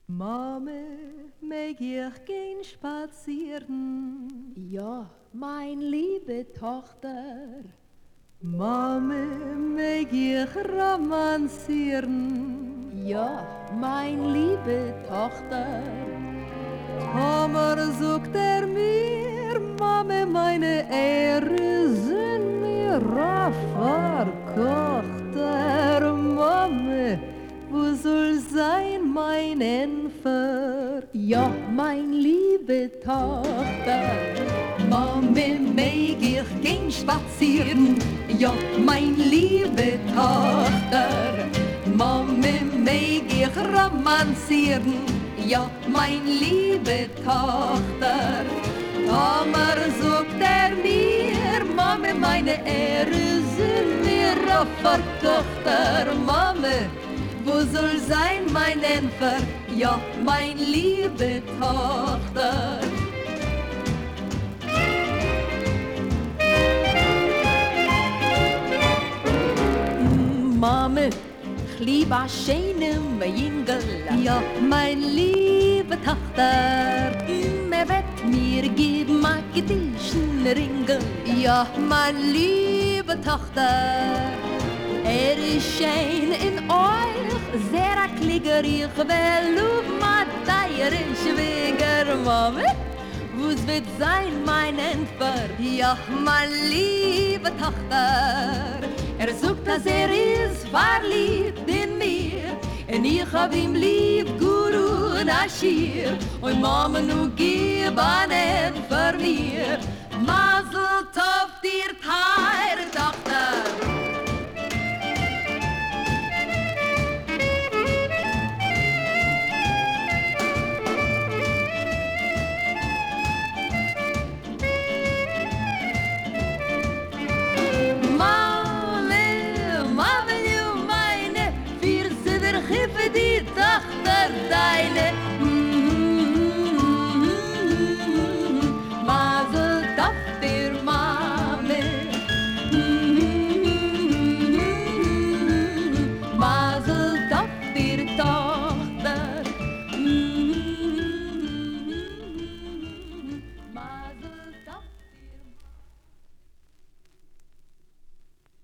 Mame, mag ich gehen spazieren? Ja, mein liebe Tochter. Mame, mag ich romanzieren? Ja, mein liebe Tochter. Tomer sucht mir, Mame, meine Ehre sind mir verkochter. Mame, wo soll sein mein Enfer? Ja, mein liebe Tochter. Mame, mag ich gehen spazieren? Ja, mein liebe Tochter. Mame, mag ich romanzieren? Ja, mein liebe Tochter. Tomer sucht mir, Mame, meine Ehre sind mir verkochter. Mame, wo soll sein mein Enfer? Ja, mein liebe Tochter. Mame, ich liebe a schönem Jingel. Ja, mein liebe Tochter. Wird mir geben a gedischen Ringel. Ja, mein liebe Tochter. Ist schön in euch, sehr a Klieger. Ich will ma deire Schwieger. Mame, wo's wird sein mein Entfer? Ja, mein liebe Tochter. Sucht, dass ist verliebt in mir. En ich hab ihm lieb, Guru Nashir. Und Mama, nu gib an Entfer mir. Mazel